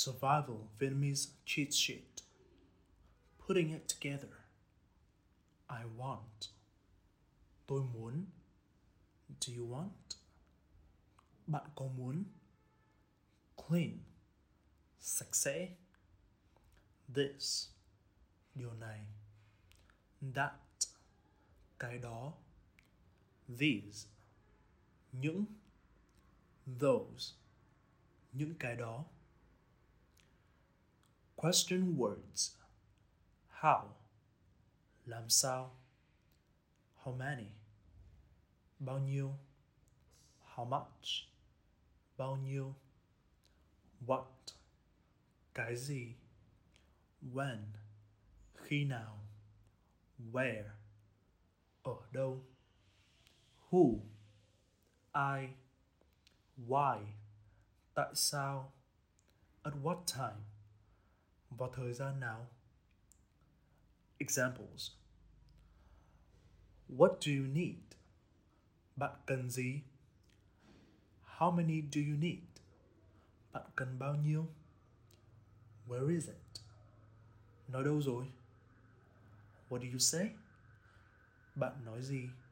Survival Vietnamese cheat sheet. Putting it together. I want. Tôi muốn. Do you want? Bạn có muốn? Clean. Sạch sẽ. This. Điều này. That. Cái đó. These. Những. Those. Những cái đó. Question words. How. Làm sao. How many. Bao nhiêu. How much. Bao nhiêu. What. Cái gì. When. Khi nào. Where. Ở đâu. Who. Ai. Why. Tại sao. At what time. Vào thời gian nào. Examples. What do you need? Bạn cần gì? How many do you need? Bạn cần bao nhiêu? Where is it? Nó đâu rồi? What do you say? Bạn nói gì?